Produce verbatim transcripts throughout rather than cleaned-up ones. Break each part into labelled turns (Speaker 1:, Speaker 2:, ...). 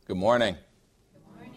Speaker 1: Good morning.
Speaker 2: Good morning.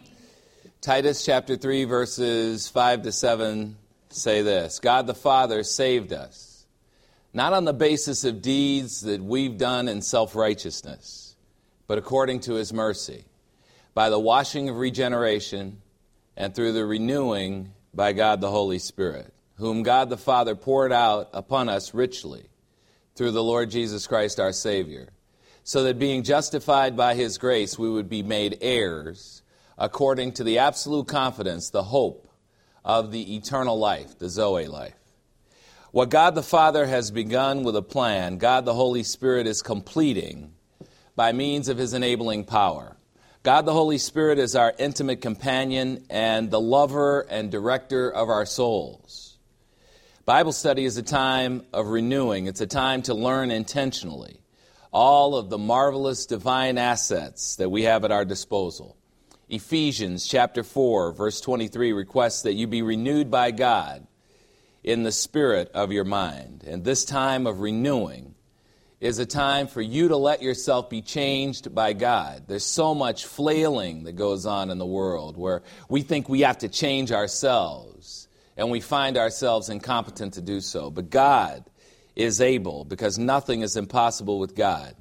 Speaker 1: Titus chapter three, verses five to seven say this: God the Father saved us, not on the basis of deeds that we've done in self-righteousness, but according to his mercy, by the washing of regeneration and through the renewing by God the Holy Spirit, whom God the Father poured out upon us richly through the Lord Jesus Christ our Savior, so that being justified by his grace, we would be made heirs according to the absolute confidence, the hope of the eternal life, the Zoe life. What God the Father has begun with a plan, God the Holy Spirit is completing by means of his enabling power. God the Holy Spirit is our intimate companion and the lover and director of our souls. Bible study is a time of renewing. It's a time to learn intentionally all of the marvelous divine assets that we have at our disposal. Ephesians chapter four, verse twenty-three requests that you be renewed by God in the spirit of your mind. And this time of renewing is a time for you to let yourself be changed by God. There's so much flailing that goes on in the world where we think we have to change ourselves, and we find ourselves incompetent to do so. But God is able, because nothing is impossible with God.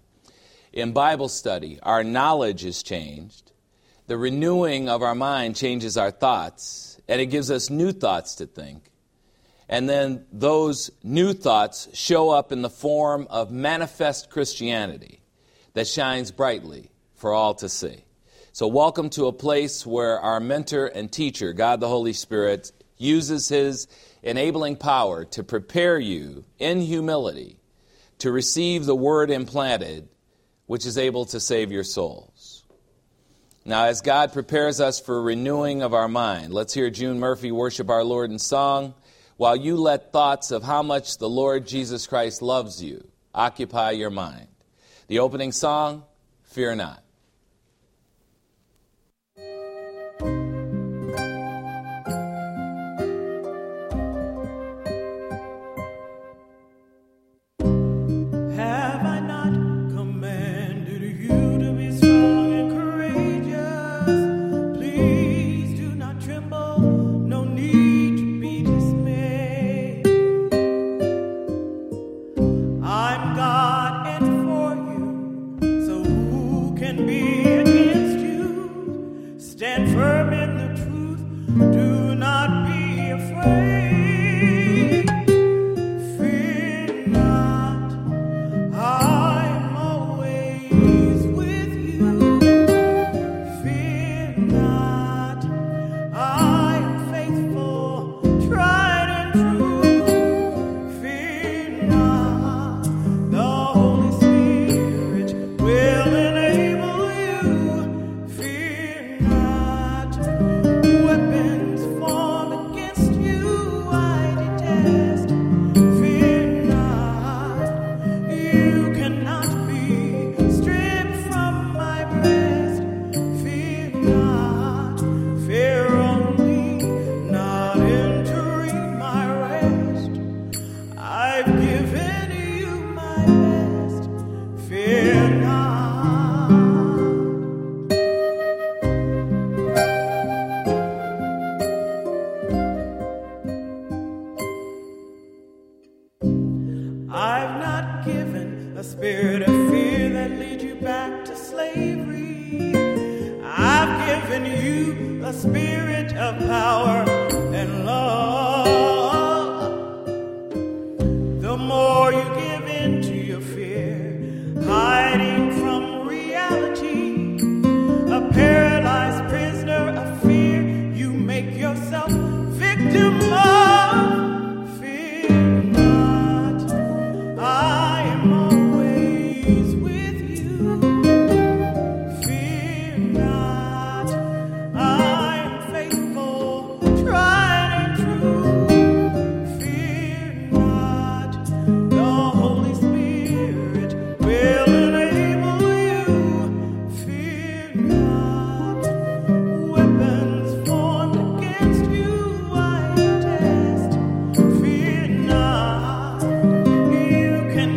Speaker 1: In Bible study, our knowledge is changed. The renewing of our mind changes our thoughts, and it gives us new thoughts to think. And then those new thoughts show up in the form of manifest Christianity that shines brightly for all to see. So welcome to a place where our mentor and teacher, God the Holy Spirit, uses his enabling power to prepare you in humility to receive the word implanted, which is able to save your souls. Now, as God prepares us for renewing of our mind, let's hear June Murphy worship our Lord in song, while you let thoughts of how much the Lord Jesus Christ loves you occupy your mind. The opening song, Fear Not.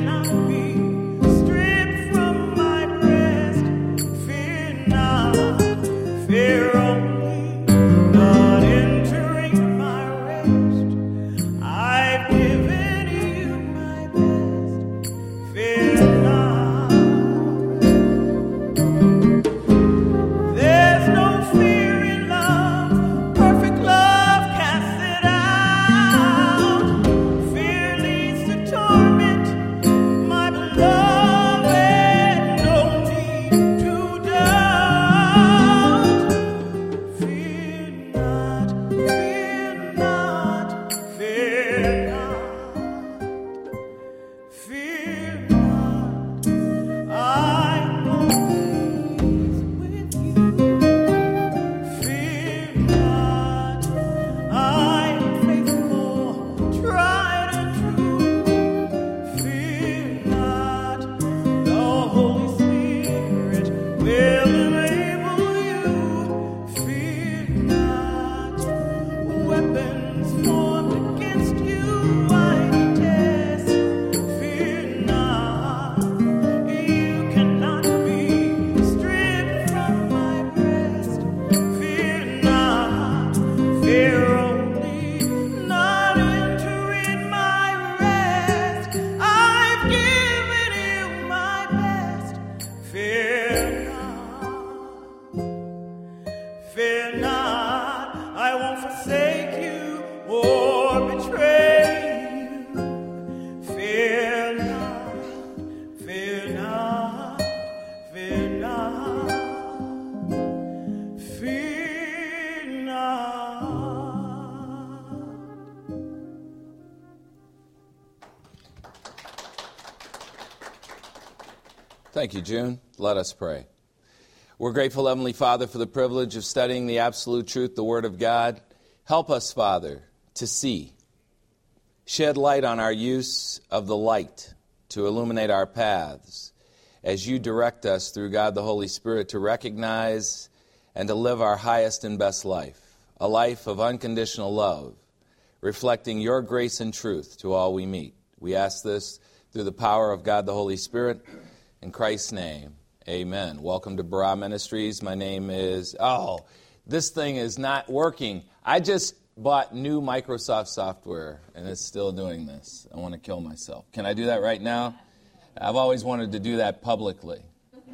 Speaker 3: Fear not.
Speaker 1: Thank you, June. Let us pray. We're grateful, Heavenly Father, for the privilege of studying the absolute truth, the Word of God. Help us, Father, to see. Shed light on our use of the light to illuminate our paths as you direct us through God the Holy Spirit to recognize and to live our highest and best life, a life of unconditional love, reflecting your grace and truth to all we meet. We ask this through the power of God the Holy Spirit. In Christ's name, amen. Welcome to Barah Ministries. My name is, oh, this thing is not working. I just bought new Microsoft software, and it's still doing this. I want to kill myself. Can I do that right now? I've always wanted to do that publicly.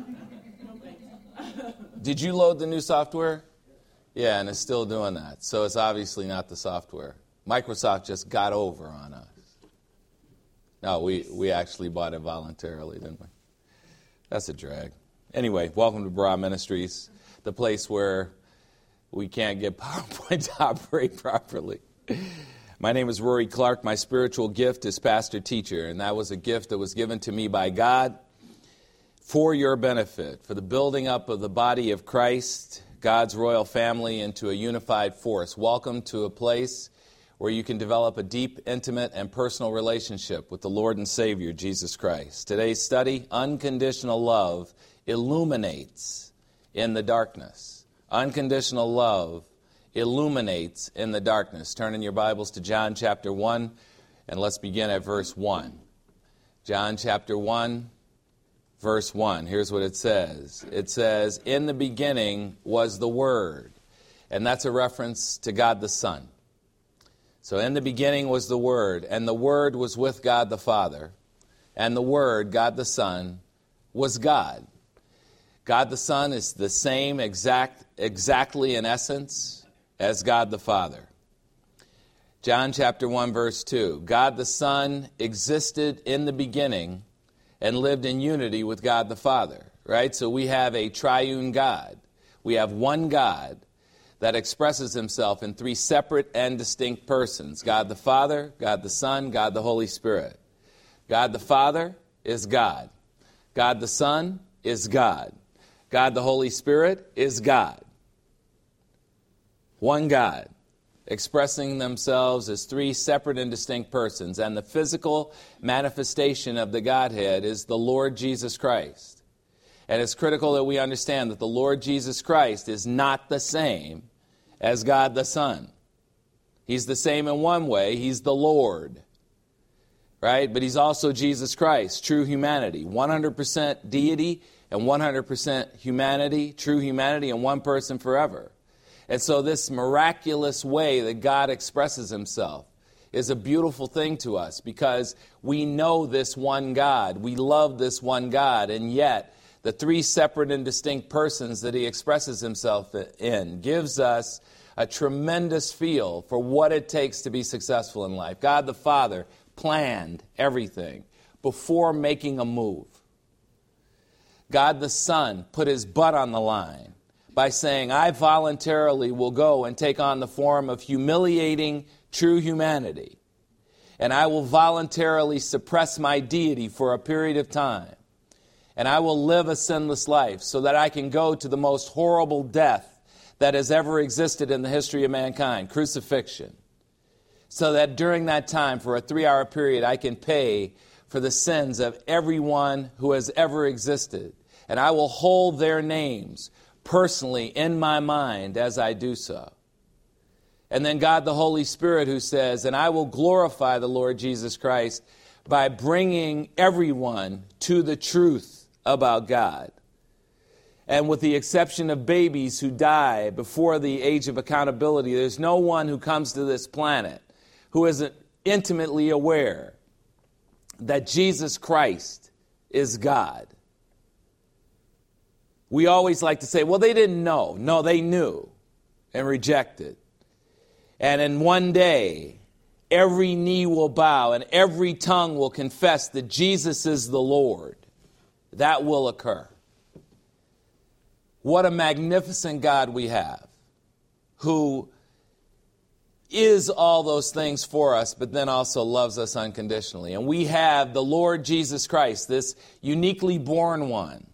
Speaker 1: Did you load the new software? Yeah, and it's still doing that. So it's obviously not the software. Microsoft just got over on us. No, we, we actually bought it voluntarily, didn't we? That's a drag. Anyway, welcome to Barah Ministries, the place where we can't get PowerPoint to operate properly. My name is Rory Clark. My spiritual gift is pastor-teacher, and that was a gift that was given to me by God for your benefit, for the building up of the body of Christ, God's royal family, into a unified force. Welcome to a place where you can develop a deep, intimate, and personal relationship with the Lord and Savior, Jesus Christ. Today's study, unconditional love illuminates in the darkness. Unconditional love illuminates in the darkness. Turn in your Bibles to John chapter one, and let's begin at verse one. John chapter one, verse one. Here's what it says. It says, "In the beginning was the Word." And that's a reference to God the Son. So in the beginning was the Word, and the Word was with God the Father, and the Word, God the Son, was God. God the Son is the same exact, exactly in essence as God the Father. John chapter one, verse two. God the Son existed in the beginning and lived in unity with God the Father. Right? So we have a triune God. We have one God that expresses himself in three separate and distinct persons. God the Father, God the Son, God the Holy Spirit. God the Father is God. God the Son is God. God the Holy Spirit is God. One God, expressing themselves as three separate and distinct persons. And the physical manifestation of the Godhead is the Lord Jesus Christ. And it's critical that we understand that the Lord Jesus Christ is not the same as God the Son. He's the same in one way. He's the Lord. Right? But he's also Jesus Christ, true humanity. one hundred percent deity and one hundred percent humanity, true humanity, and one person forever. And so this miraculous way that God expresses himself is a beautiful thing to us because we know this one God. We love this one God. And yet, the three separate and distinct persons that he expresses himself in gives us a tremendous feel for what it takes to be successful in life. God the Father planned everything before making a move. God the Son put his butt on the line by saying, I voluntarily will go and take on the form of humiliating true humanity, and I will voluntarily suppress my deity for a period of time, and I will live a sinless life so that I can go to the most horrible death that has ever existed in the history of mankind, crucifixion, so that during that time, for a three-hour period, I can pay for the sins of everyone who has ever existed, and I will hold their names personally in my mind as I do so. And then God the Holy Spirit who says, and I will glorify the Lord Jesus Christ by bringing everyone to the truth about God. And with the exception of babies who die before the age of accountability, there's no one who comes to this planet who isn't intimately aware that Jesus Christ is God. We always like to say, well, they didn't know. No, they knew and rejected. And in one day, every knee will bow and every tongue will confess that Jesus is the Lord. That will occur. What a magnificent God we have, who is all those things for us, but then also loves us unconditionally. And we have the Lord Jesus Christ, this uniquely born one,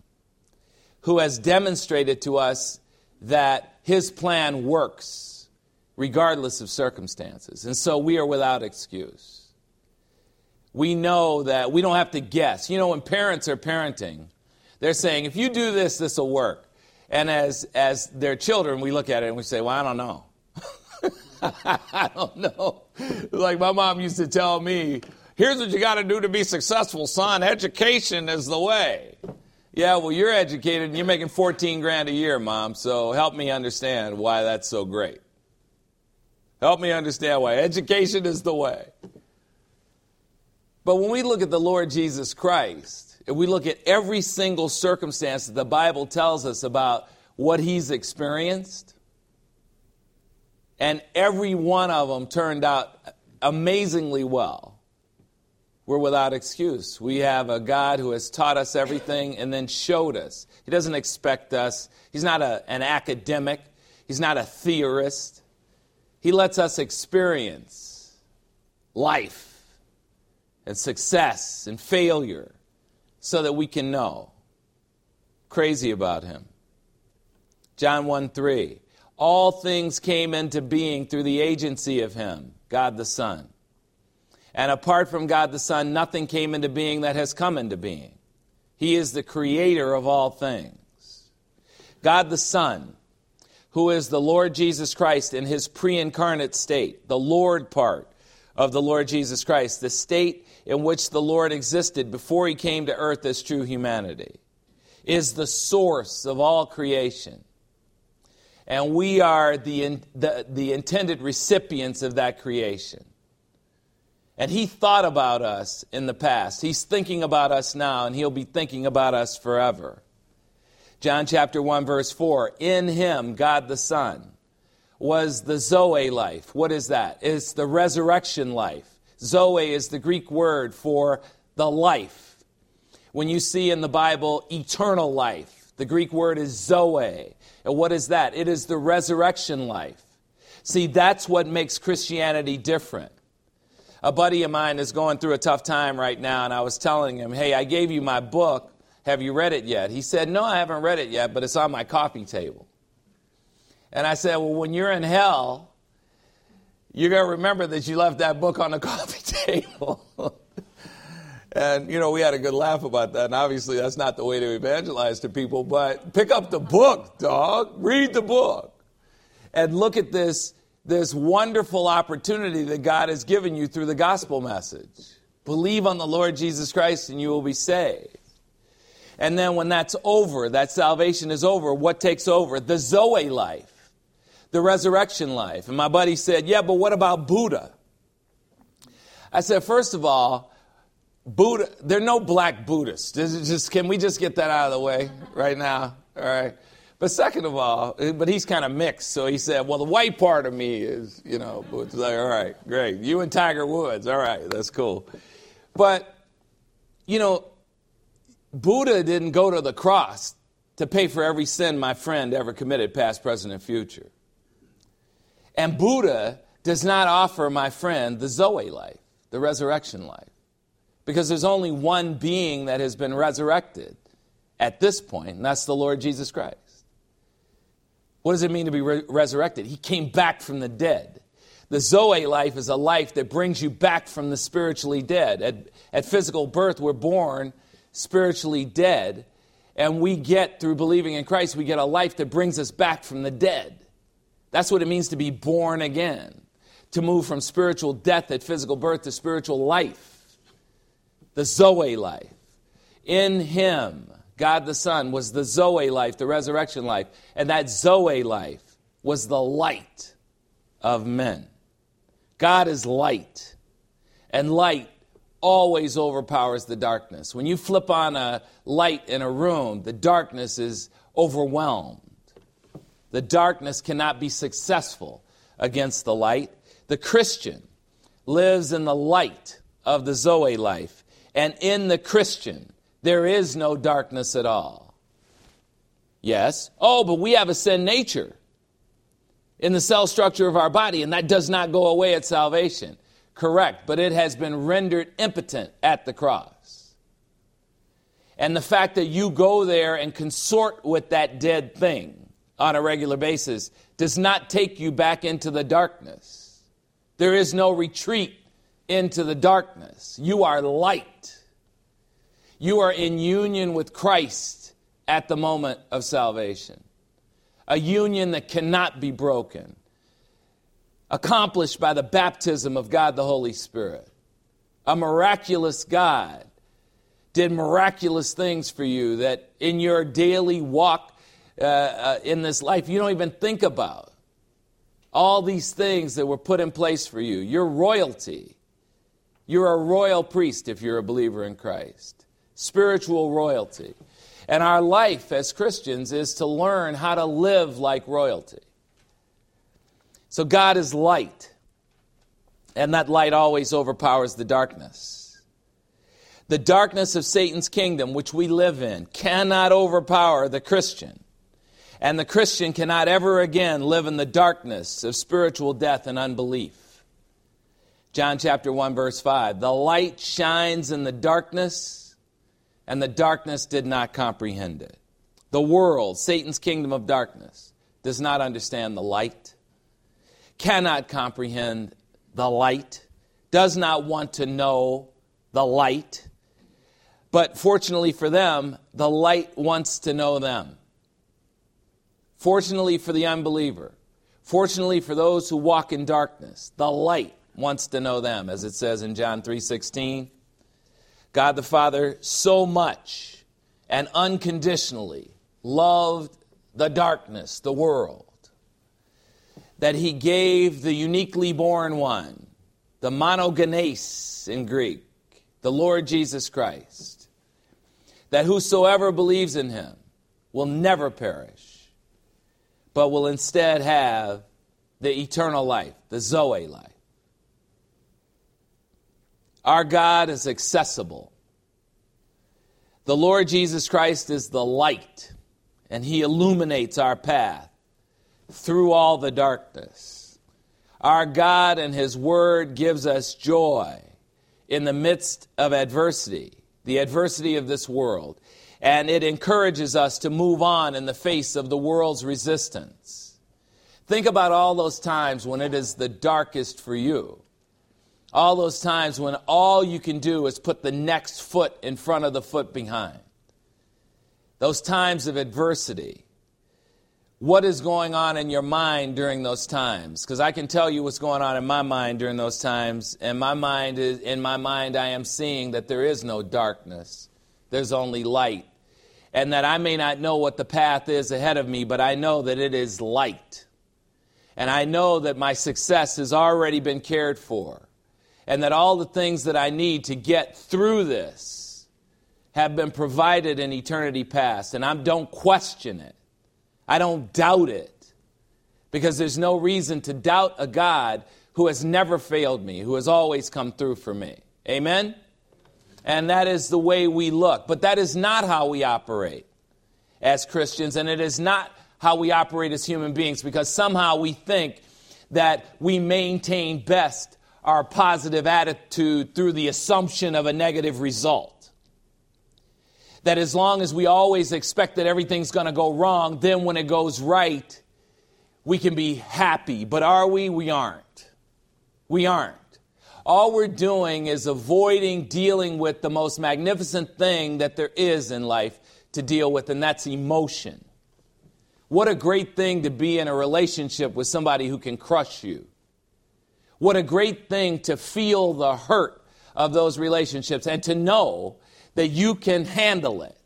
Speaker 1: who has demonstrated to us that his plan works regardless of circumstances. And so we are without excuse. We know that we don't have to guess. You know, when parents are parenting, they're saying, if you do this, this will work. And as as their children, we look at it and we say, well, I don't know. I don't know. Like my mom used to tell me, here's what you got to do to be successful, son. Education is the way. Yeah, well, you're educated and you're making fourteen grand a year, Mom. So help me understand why that's so great. Help me understand why education is the way. But when we look at the Lord Jesus Christ, if we look at every single circumstance that the Bible tells us about what he's experienced, and every one of them turned out amazingly well, we're without excuse. We have a God who has taught us everything and then showed us. He doesn't expect us. He's not a, an academic. He's not a theorist. He lets us experience life and success and failure so that we can know. Crazy about him. John one three. All things came into being through the agency of him, God the Son. And apart from God the Son, nothing came into being that has come into being. He is the creator of all things. God the Son, who is the Lord Jesus Christ in his pre-incarnate state, the Lord part of the Lord Jesus Christ, the state in which the Lord existed before he came to earth as true humanity, is the source of all creation. And we are the, the, the intended recipients of that creation. And he thought about us in the past. He's thinking about us now, and he'll be thinking about us forever. John chapter one, verse four, in him, God the Son, was the Zoe life. What is that? It's the resurrection life. Zoe is the Greek word for the life. When you see in the Bible eternal life, the Greek word is Zoe. And what is that? It is the resurrection life. See, that's what makes Christianity different. A buddy of mine is going through a tough time right now, and I was telling him, hey, I gave you my book. Have you read it yet? He said, no, I haven't read it yet, but it's on my coffee table. And I said, well, when you're in hell, you're going to remember that you left that book on the coffee table. And, you know, we had a good laugh about that. And obviously that's not the way to evangelize to people. But pick up the book, dog. Read the book. And look at this, this wonderful opportunity that God has given you through the gospel message. Believe on the Lord Jesus Christ and you will be saved. And then when that's over, that salvation is over, what takes over? The Zoe life, the resurrection life. And my buddy said, yeah, but what about Buddha? I said, first of all, Buddha, there are no black Buddhists. Just, can we just get that out of the way right now? All right. But second of all, but he's kind of mixed. So he said, well, the white part of me is, you know, it's like, all right, great. You and Tiger Woods. All right, that's cool. But, you know, Buddha didn't go to the cross to pay for every sin my friend ever committed, past, present, and future. And Buddha does not offer my friend the Zoe life, the resurrection life. Because there's only one being that has been resurrected at this point, and that's the Lord Jesus Christ. What does it mean to be re- resurrected? He came back from the dead. The Zoe life is a life that brings you back from the spiritually dead. At, at physical birth, we're born spiritually dead, and we get, through believing in Christ, we get a life that brings us back from the dead. That's what it means to be born again, to move from spiritual death at physical birth to spiritual life. The Zoe life. In him, God the Son, was the Zoe life, the resurrection life. And that Zoe life was the light of men. God is light. And light always overpowers the darkness. When you flip on a light in a room, the darkness is overwhelmed. The darkness cannot be successful against the light. The Christian lives in the light of the Zoe life. And in the Christian, there is no darkness at all. Yes. Oh, but we have a sin nature in the cell structure of our body, and that does not go away at salvation. Correct, but it has been rendered impotent at the cross. And the fact that you go there and consort with that dead thing on a regular basis does not take you back into the darkness. There is no retreat into the darkness. You are light. You are in union with Christ at the moment of salvation. A union that cannot be broken. Accomplished by the baptism of God the Holy Spirit. A miraculous God did miraculous things for you that in your daily walk uh, uh, in this life you don't even think about. All these things that were put in place for you. Your royalty. You're a royal priest if you're a believer in Christ. Spiritual royalty. And our life as Christians is to learn how to live like royalty. So God is light. And that light always overpowers the darkness. The darkness of Satan's kingdom, which we live in, cannot overpower the Christian. And the Christian cannot ever again live in the darkness of spiritual death and unbelief. John chapter one, verse five. The light shines in the darkness, and the darkness did not comprehend it. The world, Satan's kingdom of darkness, does not understand the light, cannot comprehend the light, does not want to know the light. But fortunately for them, the light wants to know them. Fortunately for the unbeliever, fortunately for those who walk in darkness, the light wants to know them, as it says in John three sixteen. God the Father so much and unconditionally loved the darkness, the world, that he gave the uniquely born one, the monogenes in Greek, the Lord Jesus Christ, that whosoever believes in him will never perish, but will instead have the eternal life, the Zoe life. Our God is accessible. The Lord Jesus Christ is the light, and he illuminates our path through all the darkness. Our God and his word gives us joy in the midst of adversity, the adversity of this world. And it encourages us to move on in the face of the world's resistance. Think about all those times when it is the darkest for you. All those times when all you can do is put the next foot in front of the foot behind. Those times of adversity. What is going on in your mind during those times? Because I can tell you what's going on in my mind during those times. And my mind is, in my mind, I am seeing that there is no darkness. There's only light. And that I may not know what the path is ahead of me, but I know that it is light. And I know that my success has already been cared for. And that all the things that I need to get through this have been provided in eternity past. And I don't question it. I don't doubt it. Because there's no reason to doubt a God who has never failed me, who has always come through for me. Amen? And that is the way we look. But that is not how we operate as Christians. And it is not how we operate as human beings. Because somehow we think that we maintain best our positive attitude through the assumption of a negative result. That as long as we always expect that everything's going to go wrong, then when it goes right, we can be happy. But are we? We aren't. We aren't. All we're doing is avoiding dealing with the most magnificent thing that there is in life to deal with, and that's emotion. What a great thing to be in a relationship with somebody who can crush you. What a great thing to feel the hurt of those relationships and to know that you can handle it.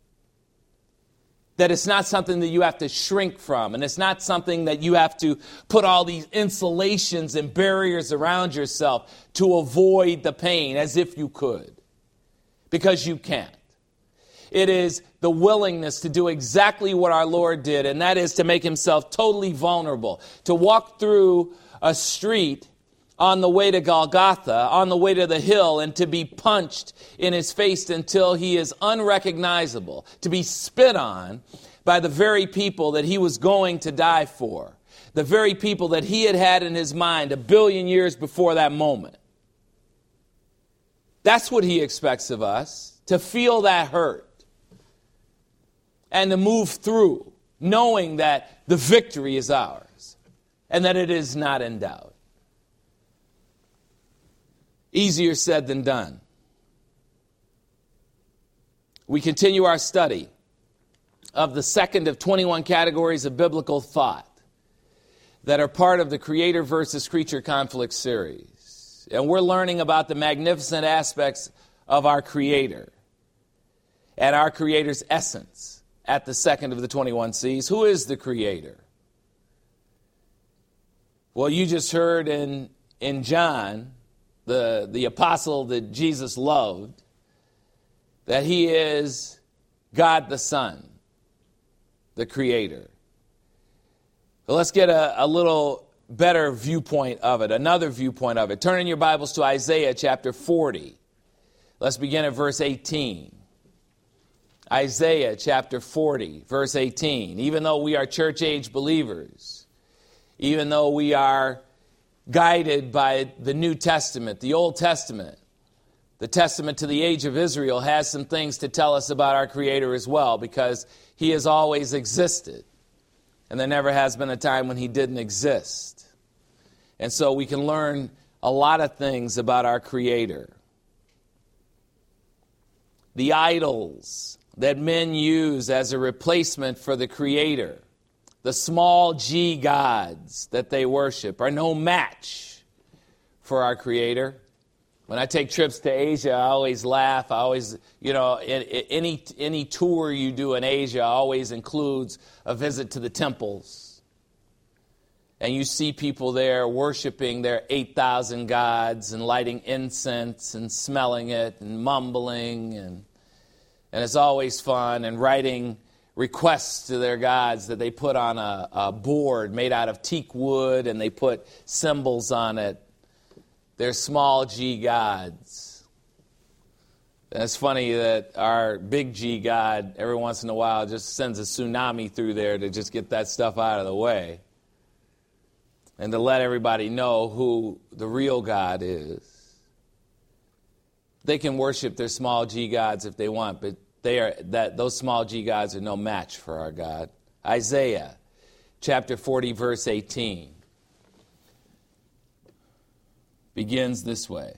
Speaker 1: That it's not something that you have to shrink from, and it's not something that you have to put all these insulations and barriers around yourself to avoid the pain as if you could. Because you can't. It is the willingness to do exactly what our Lord did, and that is to make himself totally vulnerable. To walk through a street on the way to Golgotha, on the way to the hill, and to be punched in his face until he is unrecognizable, to be spit on by the very people that he was going to die for, the very people that he had had in his mind a billion years before that moment. That's what he expects of us, to feel that hurt, and to move through, knowing that the victory is ours and that it is not in doubt. Easier said than done. We continue our study of the second of twenty-one categories of biblical thought that are part of the Creator versus Creature conflict series. And we're learning about the magnificent aspects of our Creator and our Creator's essence at the second of the twenty-one C's. Who is the Creator? Well, you just heard in, in John, the, the apostle that Jesus loved, that he is God the Son, the Creator. But let's get a, a little better viewpoint of it, another viewpoint of it. Turn in your Bibles to Isaiah chapter forty. Let's begin at verse eighteen. Isaiah chapter forty, verse eighteen. Even though we are church-age believers, even though we are guided by the New Testament, the Old Testament, the Testament to the age of Israel has some things to tell us about our Creator as well, because he has always existed. And there never has been a time when he didn't exist. And so we can learn a lot of things about our Creator. The idols that men use as a replacement for the Creator, the small g gods that they worship, are no match for our Creator. When I take trips to Asia, I always laugh. I always, you know, any any tour you do in Asia always includes a visit to the temples. And you see people there worshiping their eight thousand gods and lighting incense and smelling it and mumbling. And, and it's always fun, and writing requests to their gods that they put on a, a board made out of teak wood, and they put symbols on it. They're small g gods. And it's funny that our big G God, every once in a while, just sends a tsunami through there to just get that stuff out of the way. And to let everybody know who the real God is. They can worship their small g gods if they want, but they are that those small g gods are no match for our God. Isaiah chapter forty, verse eighteen. Begins this way.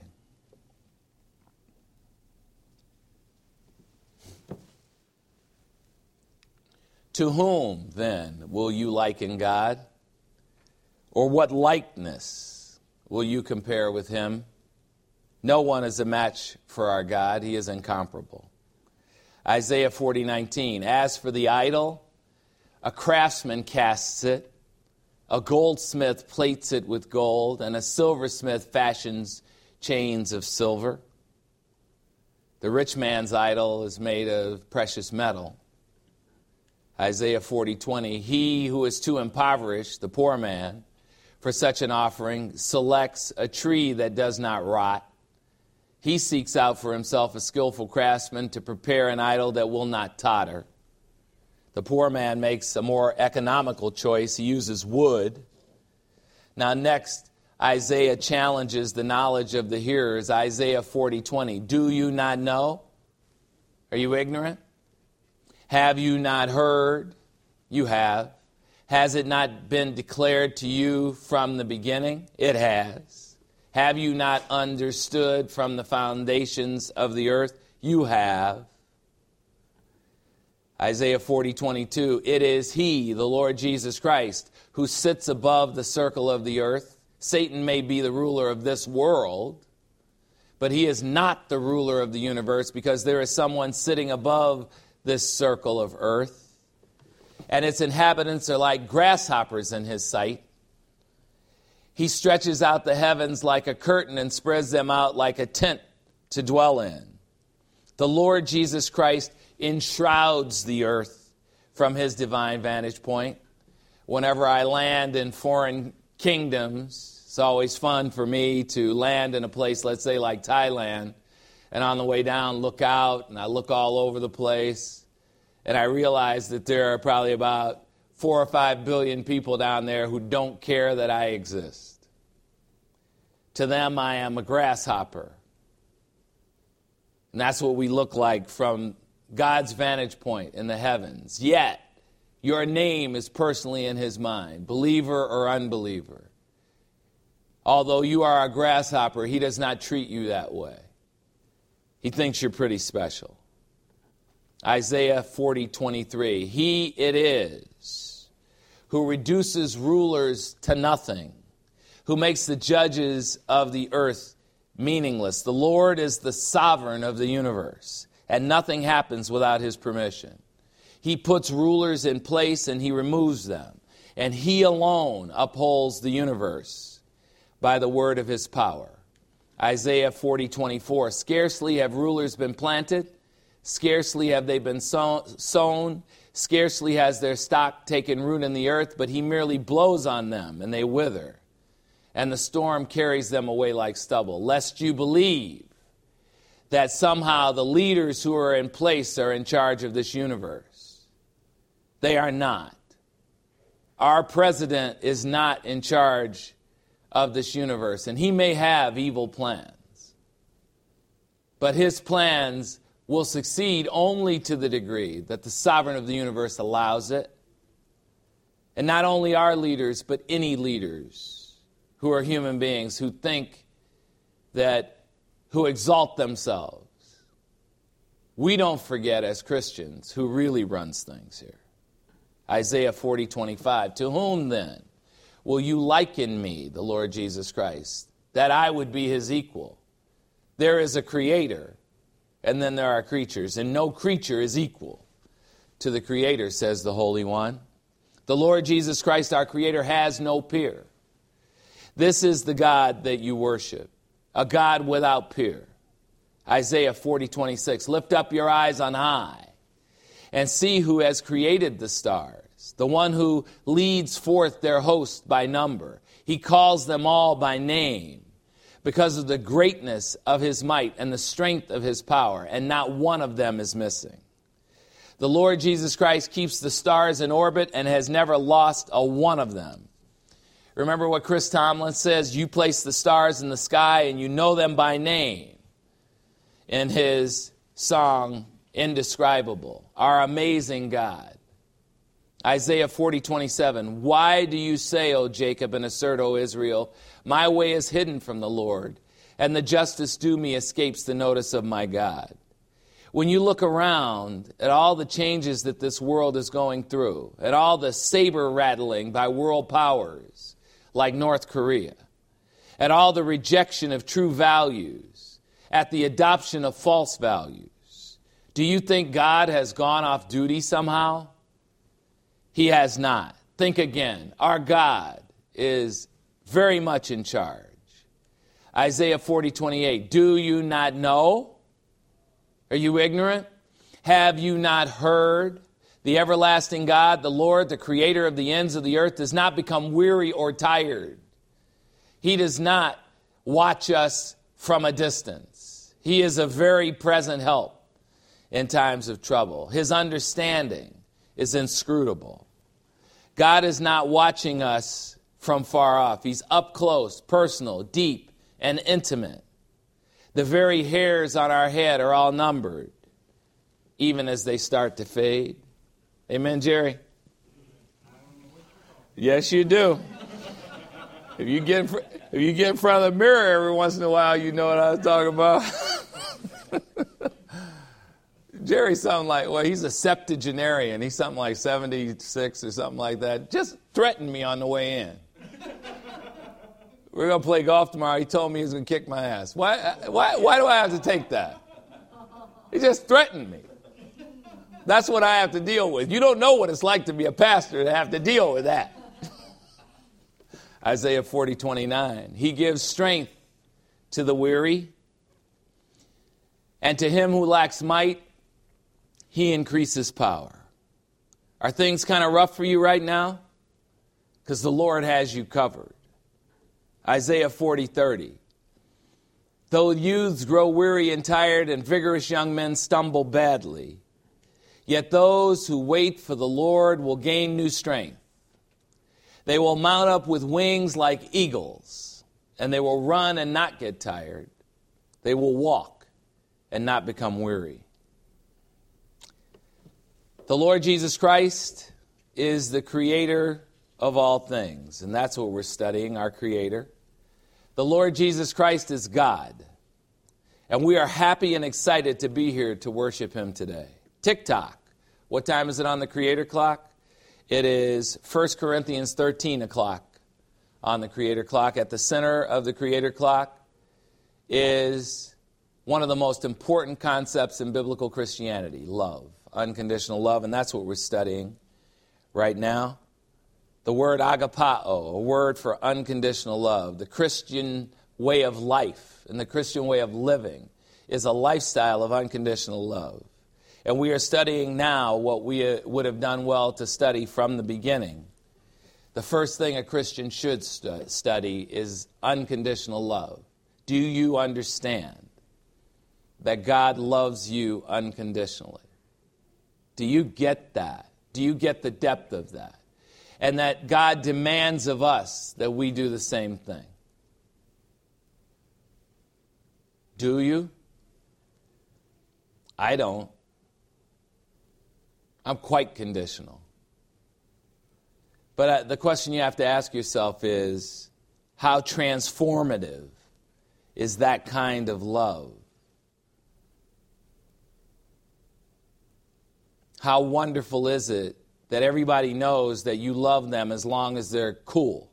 Speaker 1: To whom, then, will you liken God? Or what likeness will you compare with him? No one is a match for our God. He is incomparable. Isaiah forty, nineteen. As for the idol, a craftsman casts it. A goldsmith plates it with gold, and a silversmith fashions chains of silver. The rich man's idol is made of precious metal. Isaiah forty, twenty. He who is too impoverished, the poor man, for such an offering, selects a tree that does not rot. He seeks out for himself a skillful craftsman to prepare an idol that will not totter. The poor man makes a more economical choice. He uses wood. Now next, Isaiah challenges the knowledge of the hearers. Isaiah forty, twenty. Do you not know? Are you ignorant? Have you not heard? You have. Has it not been declared to you from the beginning? It has. Have you not understood from the foundations of the earth? You have. Isaiah forty, twenty-two, it is he, the Lord Jesus Christ, who sits above the circle of the earth. Satan may be the ruler of this world, but he is not the ruler of the universe, because there is someone sitting above this circle of earth, and its inhabitants are like grasshoppers in his sight. He stretches out the heavens like a curtain and spreads them out like a tent to dwell in. The Lord Jesus Christ enshrouds the earth from his divine vantage point. Whenever I land in foreign kingdoms, it's always fun for me to land in a place, let's say like Thailand, and on the way down look out, and I look all over the place, and I realize that there are probably about four or five billion people down there who don't care that I exist. To them, I am a grasshopper. And that's what we look like from God's vantage point in the heavens. Yet, your name is personally in his mind, believer or unbeliever. Although you are a grasshopper, he does not treat you that way. He thinks you're pretty special. Isaiah forty twenty-three, he it is who reduces rulers to nothing, who makes the judges of the earth meaningless. The Lord is the sovereign of the universe, and nothing happens without his permission. He puts rulers in place and he removes them, and he alone upholds the universe by the word of his power. Isaiah forty twenty-four, scarcely have rulers been planted, scarcely have they been sown, scarcely has their stock taken root in the earth, but he merely blows on them and they wither, and the storm carries them away like stubble. Lest you believe that somehow the leaders who are in place are in charge of this universe. They are not. Our president is not in charge of this universe, and he may have evil plans, but his plans will succeed only to the degree that the sovereign of the universe allows it. And not only our leaders, but any leaders who are human beings who think that, who exalt themselves. We don't forget as Christians who really runs things here. Isaiah forty twenty-five, to whom then will you liken me, the Lord Jesus Christ, that I would be his equal? There is a creator, and then there are creatures, and no creature is equal to the Creator, says the Holy One. The Lord Jesus Christ, our Creator, has no peer. This is the God that you worship, a God without peer. Isaiah forty twenty-six, lift up your eyes on high and see who has created the stars, the one who leads forth their host by number. He calls them all by name because of the greatness of his might and the strength of his power, and not one of them is missing. The Lord Jesus Christ keeps the stars in orbit and has never lost a one of them. Remember what Chris Tomlin says, you place the stars in the sky and you know them by name, in his song, Indescribable, our amazing God. Isaiah forty twenty-seven, why do you say, O Jacob, and assert, O Israel, my way is hidden from the Lord, and the justice due me escapes the notice of my God? When you look around at all the changes that this world is going through, at all the saber rattling by world powers like North Korea, at all the rejection of true values, at the adoption of false values, do you think God has gone off duty somehow? He has not. Think again. Our God is very much in charge. Isaiah forty twenty-eight, do you not know? Are you ignorant? Have you not heard? The everlasting God, the Lord, the creator of the ends of the earth, does not become weary or tired. He does not watch us from a distance. He is a very present help in times of trouble. His understanding is inscrutable. God is not watching us from far off. He's up close, personal, deep, and intimate. The very hairs on our head are all numbered, even as they start to fade. Amen, Jerry? Yes, you do. If you get in fr- if you get in front of the mirror every once in a while, you know what I was talking about. Jerry's something like, well, he's a septuagenarian. He's something like seventy-six or something like that. Just threatened me on the way in. We're going to play golf tomorrow. He told me he was going to kick my ass. Why, why, why do I have to take that? He just threatened me. That's what I have to deal with. You don't know what it's like to be a pastor to have to deal with that. Isaiah forty twenty-nine, he gives strength to the weary, and to him who lacks might, he increases power. Are things kind of rough for you right now? Because the Lord has you covered. Isaiah forty thirty. Though youths grow weary and tired and vigorous young men stumble badly, yet those who wait for the Lord will gain new strength. They will mount up with wings like eagles, and they will run and not get tired. They will walk and not become weary. The Lord Jesus Christ is the creator of all things, and that's what we're studying, our creator. The Lord Jesus Christ is God, and we are happy and excited to be here to worship him today. Tick-tock. What time is it on the creator clock? It is First Corinthians thirteen o'clock on the creator clock. At the center of the creator clock is one of the most important concepts in biblical Christianity, love, unconditional love, and that's what we're studying right now. The word agapao, a word for unconditional love. The Christian way of life and the Christian way of living is a lifestyle of unconditional love. And we are studying now what we would have done well to study from the beginning. The first thing a Christian should stu- study is unconditional love. Do you understand that God loves you unconditionally? Do you get that? Do you get the depth of that? And that God demands of us that we do the same thing. Do you? I don't. I'm quite conditional. But uh, the question you have to ask yourself is, how transformative is that kind of love? How wonderful is it that everybody knows that you love them as long as they're cool?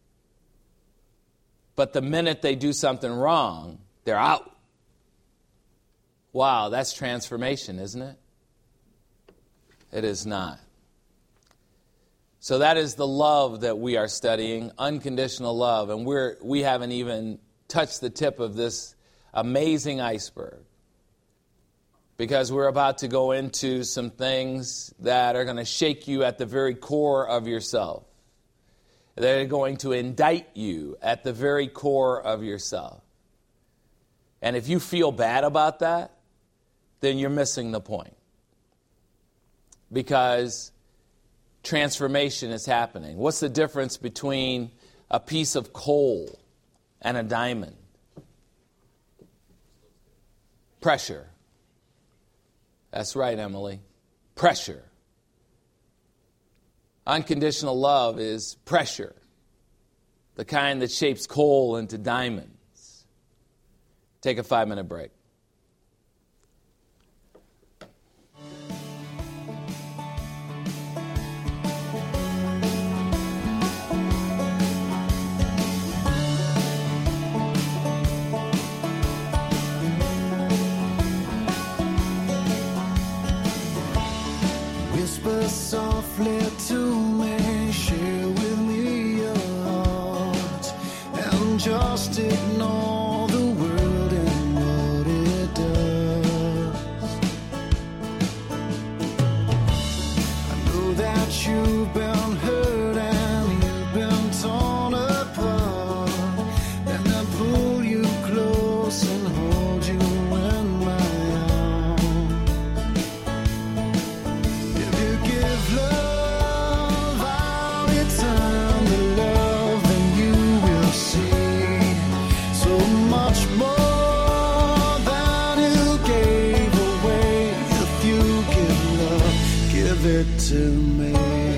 Speaker 1: But the minute they do something wrong, they're out. Wow, that's transformation, isn't it? It is not. So that is the love that we are studying, unconditional love. And we're, we haven't even touched the tip of this amazing iceberg, because we're about to go into some things that are going to shake you at the very core of yourself. They're going to indict you at the very core of yourself. And if you feel bad about that, then you're missing the point. Because transformation is happening. What's the difference between a piece of coal and a diamond? Pressure. That's right, Emily. Pressure. Unconditional love is pressure. The kind that shapes coal into diamonds. Take a five-minute break.
Speaker 2: Whisper softly to me, share with me your heart, and just ignore the world and what it does. I know that you've been hurt and you've been torn apart, and I pull you close and hold you in my love, I'll return the love, and you will see so much more than you gave away. If you give love, give it to me.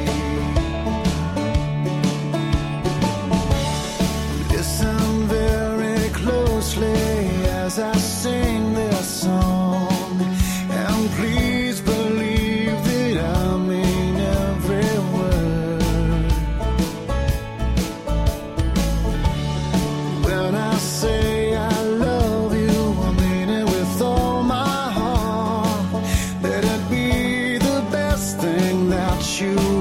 Speaker 2: Listen very closely as I sing this song, and please believe that I mean every word. When I say I love you, I mean it with all my heart. Let it be the best thing that you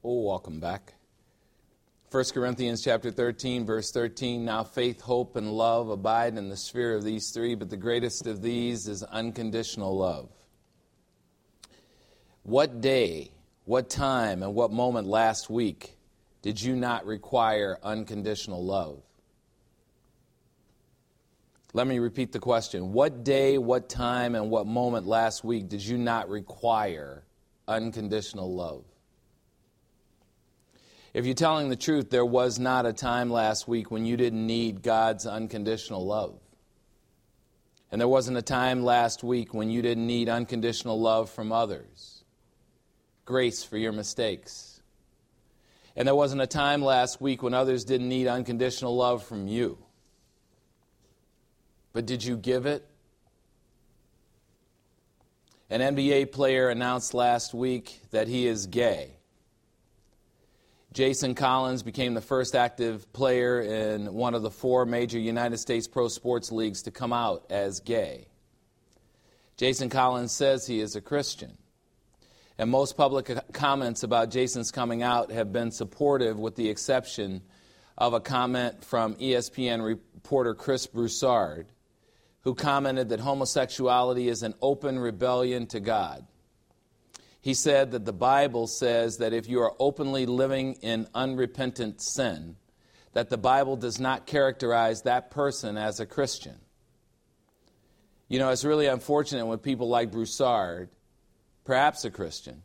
Speaker 1: Oh, welcome back. First Corinthians chapter thirteen, verse thirteen, now faith, hope, and love abide in the sphere of these three, but the greatest of these is unconditional love. What day, what time, and what moment last week did you not require unconditional love? Let me repeat the question. What day, what time, and what moment last week did you not require unconditional love? If you're telling the truth, there was not a time last week when you didn't need God's unconditional love. And there wasn't a time last week when you didn't need unconditional love from others. Grace for your mistakes. And there wasn't a time last week when others didn't need unconditional love from you. But did you give it? An N B A player announced last week that he is gay. Jason Collins became the first active player in one of the four major United States pro sports leagues to come out as gay. Jason Collins says he is a Christian. And most public comments about Jason's coming out have been supportive, with the exception of a comment from E S P N reporter Chris Broussard, who commented that homosexuality is an open rebellion to God. He said that the Bible says that if you are openly living in unrepentant sin, that the Bible does not characterize that person as a Christian. You know, it's really unfortunate when people like Broussard, perhaps a Christian,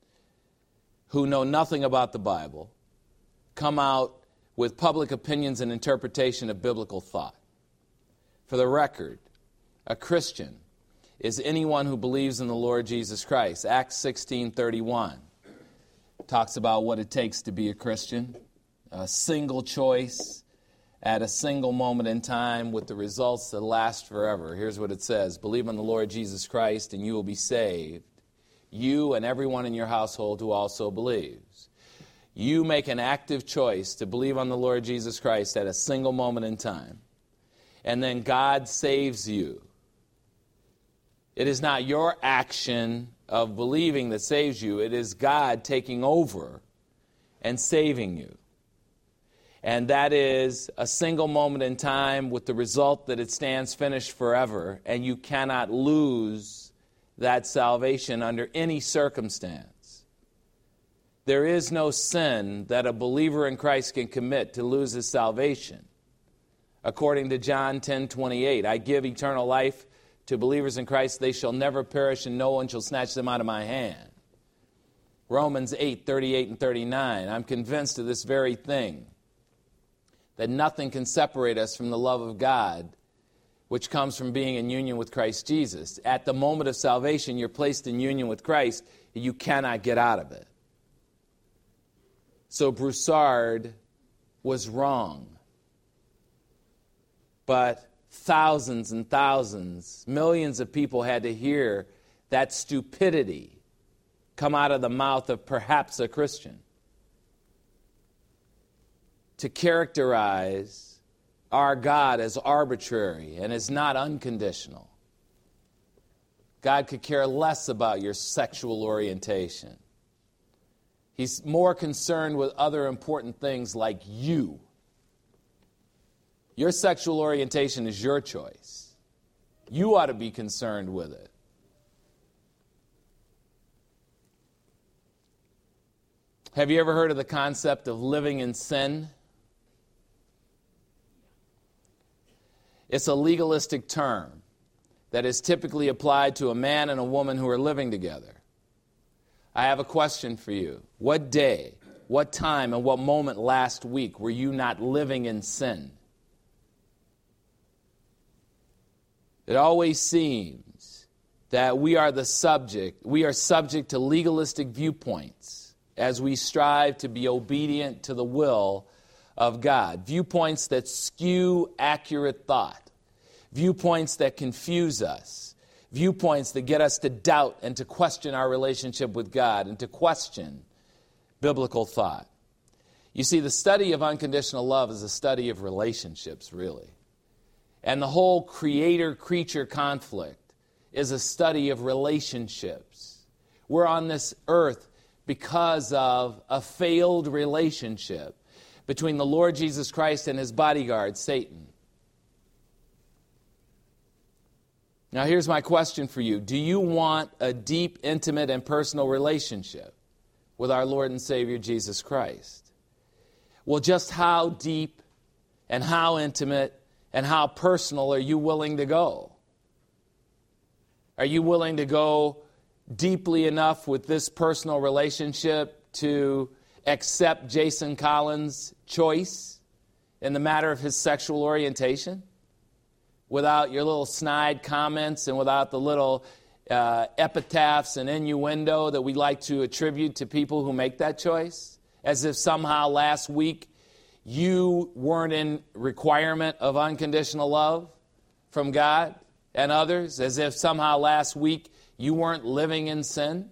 Speaker 1: who know nothing about the Bible, come out with public opinions and interpretation of biblical thought. For the record, a Christian is anyone who believes in the Lord Jesus Christ. Acts sixteen thirty-one talks about what it takes to be a Christian. A single choice at a single moment in time with the results that last forever. Here's what it says. Believe in the Lord Jesus Christ and you will be saved. You and everyone in your household who also believes. You make an active choice to believe on the Lord Jesus Christ at a single moment in time. And then God saves you. It is not your action of believing that saves you. It is God taking over and saving you. And that is a single moment in time with the result that it stands finished forever. And you cannot lose that salvation under any circumstance. There is no sin that a believer in Christ can commit to lose his salvation. According to John ten twenty-eight, I give eternal life to believers in Christ, they shall never perish, and no one shall snatch them out of my hand. Romans eight thirty-eight and thirty-nine, I'm convinced of this very thing, that nothing can separate us from the love of God, which comes from being in union with Christ Jesus. At the moment of salvation, you're placed in union with Christ, and you cannot get out of it. So Broussard was wrong. But thousands and thousands, millions of people had to hear that stupidity come out of the mouth of perhaps a Christian to characterize our God as arbitrary and as not unconditional. God could care less about your sexual orientation. He's more concerned with other important things like you. Your sexual orientation is your choice. You ought to be concerned with it. Have you ever heard of the concept of living in sin? It's a legalistic term that is typically applied to a man and a woman who are living together. I have a question for you. What day, what time, and what moment last week were you not living in sin? It always seems that we are the subject, we are subject to legalistic viewpoints as we strive to be obedient to the will of God. Viewpoints that skew accurate thought. Viewpoints that confuse us. Viewpoints that get us to doubt and to question our relationship with God and to question biblical thought. You see, the study of unconditional love is a study of relationships, really. And the whole creator-creature conflict is a study of relationships. We're on this earth because of a failed relationship between the Lord Jesus Christ and his bodyguard, Satan. Now here's my question for you. Do you want a deep, intimate, and personal relationship with our Lord and Savior Jesus Christ? Well, just how deep and how intimate and how personal are you willing to go? Are you willing to go deeply enough with this personal relationship to accept Jason Collins' choice in the matter of his sexual orientation? Without your little snide comments and without the little uh, epitaphs and innuendo that we like to attribute to people who make that choice? As if somehow last week you weren't in requirement of unconditional love from God and others? As if somehow last week you weren't living in sin?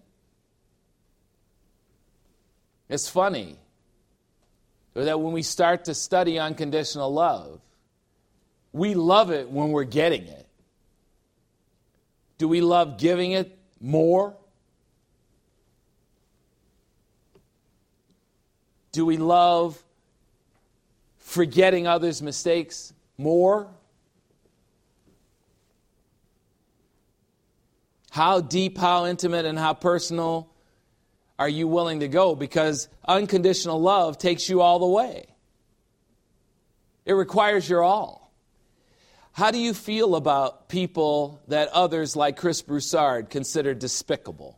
Speaker 1: It's funny that when we start to study unconditional love, we love it when we're getting it. Do we love giving it more? Do we love forgetting others' mistakes more? How deep, how intimate, and how personal are you willing to go? Because unconditional love takes you all the way. It requires your all. How do you feel about people that others like Chris Broussard consider despicable?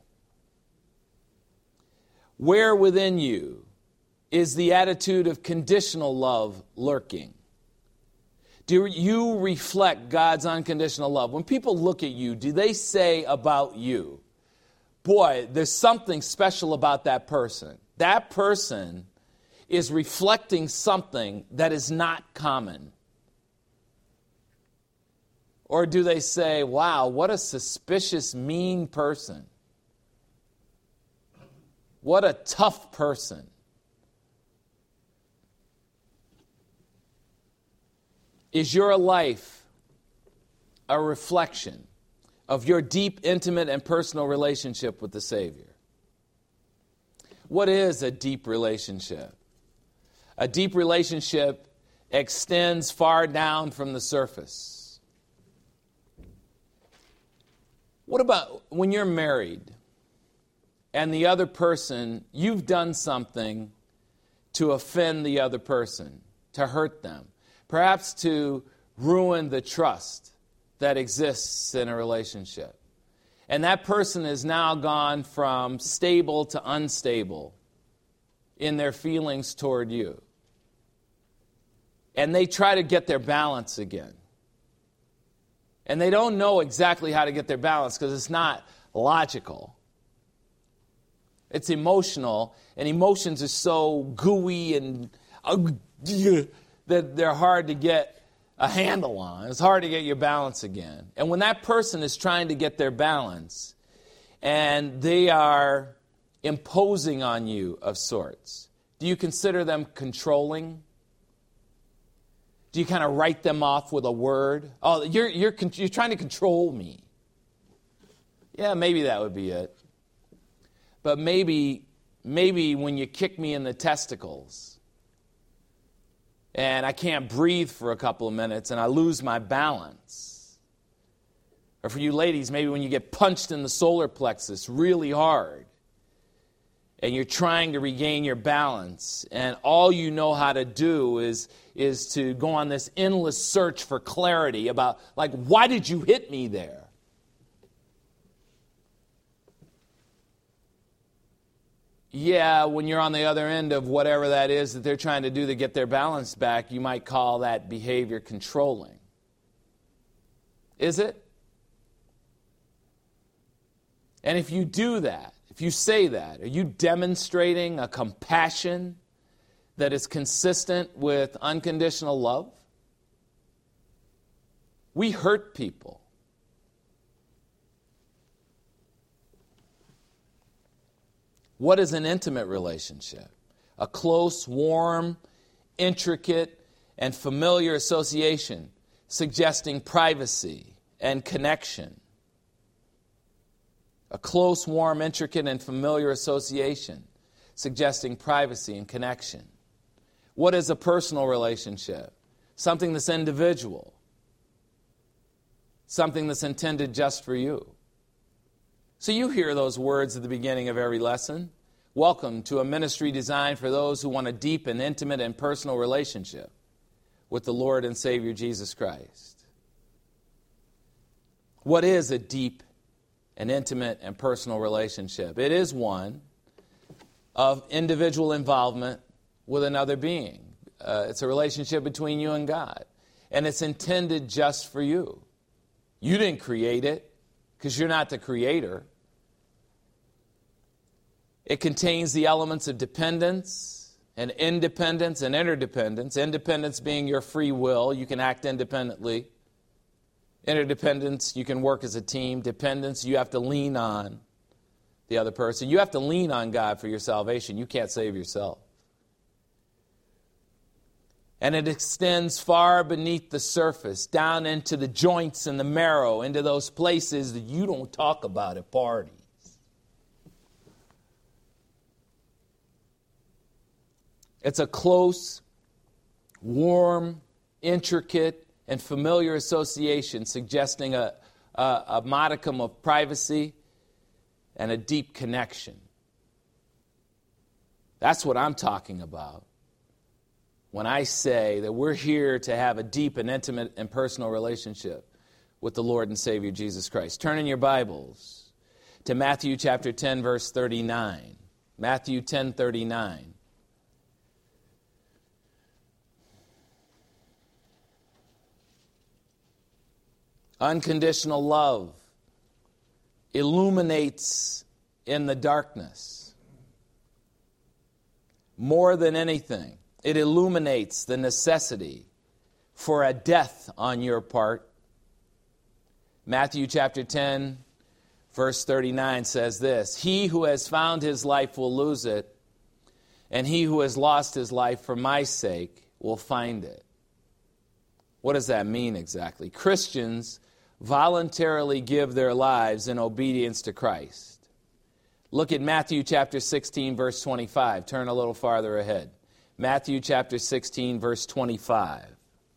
Speaker 1: Where within you is the attitude of conditional love lurking? Do you reflect God's unconditional love? When people look at you, do they say about you, boy, there's something special about that person. That person is reflecting something that is not common. Or do they say, wow, what a suspicious, mean person. What a tough person. Is your life a reflection of your deep, intimate, and personal relationship with the Savior? What is a deep relationship? A deep relationship extends far down from the surface. What about when you're married and the other person, you've done something to offend the other person, to hurt them, perhaps to ruin the trust that exists in a relationship. And that person has now gone from stable to unstable in their feelings toward you. And they try to get their balance again. And they don't know exactly how to get their balance because it's not logical. It's emotional, and emotions are so gooey and uh, that they're hard to get a handle on. It's hard to get your balance again. And when that person is trying to get their balance and they are imposing on you of sorts, do you consider them controlling? Do you kind of write them off with a word? Oh, you're, you're, you're trying to control me. Yeah, maybe that would be it. But maybe, maybe when you kick me in the testicles and I can't breathe for a couple of minutes and I lose my balance. Or for you ladies, maybe when you get punched in the solar plexus really hard and you're trying to regain your balance, and all you know how to do is, is to go on this endless search for clarity about, like, why did you hit me there? Yeah, when you're on the other end of whatever that is that they're trying to do to get their balance back, you might call that behavior controlling. Is it? And if you do that, if you say that, are you demonstrating a compassion that is consistent with unconditional love? We hurt people. What is an intimate relationship? A close, warm, intricate, and familiar association suggesting privacy and connection. A close, warm, intricate, and familiar association, suggesting privacy and connection. What is a personal relationship? Something that's individual. Something that's intended just for you. So you hear those words at the beginning of every lesson. Welcome to a ministry designed for those who want a deep and intimate and personal relationship with the Lord and Savior Jesus Christ. What is a deep and intimate and personal relationship? It is one of individual involvement with another being. Uh, it's a relationship between you and God. And it's intended just for you. You didn't create it because you're not the creator. It contains the elements of dependence and independence and interdependence. Independence being your free will. You can act independently. Interdependence, you can work as a team. Dependence, you have to lean on the other person. You have to lean on God for your salvation. You can't save yourself. And it extends far beneath the surface, down into the joints and the marrow, into those places that you don't talk about at parties. It's a close, warm, intricate, and familiar association suggesting a, a, a modicum of privacy and a deep connection. That's what I'm talking about when I say that we're here to have a deep and intimate and personal relationship with the Lord and Savior Jesus Christ. Turn in your Bibles to Matthew chapter ten, verse thirty-nine. Matthew ten, thirty-nine. Unconditional love illuminates in the darkness. More than anything, it illuminates the necessity for a death on your part. Matthew chapter ten, verse thirty-nine says this: "He who has found his life will lose it, and he who has lost his life for my sake will find it." What does that mean exactly? Christians voluntarily give their lives in obedience to Christ. Look at Matthew chapter sixteen, verse twenty-five. Turn a little farther ahead. Matthew chapter sixteen, verse twenty-five.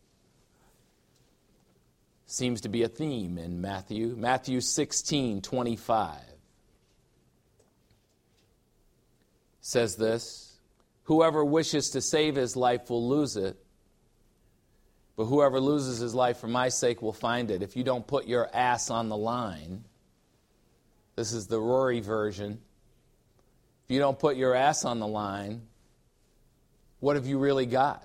Speaker 1: Seems to be a theme in Matthew. Matthew sixteen, twenty-five. Says this: "Whoever wishes to save his life will lose it, but whoever loses his life for my sake will find it." If you don't put your ass on the line, this is the Rory version. If you don't put your ass on the line, what have you really got?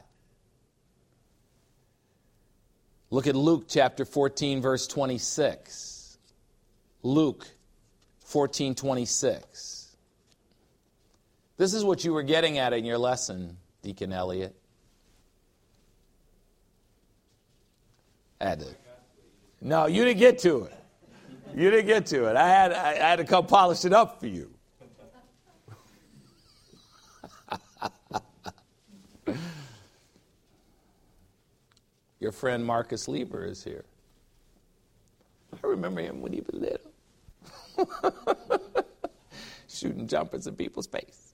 Speaker 1: Look at Luke chapter fourteen, verse twenty-six. Luke fourteen, twenty-six. This is what you were getting at in your lesson, Deacon Elliott. Had to. No, you didn't get to it. You didn't get to it. I had, I, I had to come polish it up for you. Your friend Marcus Lieber is here. I remember him when he was little. Shooting jumpers in people's face.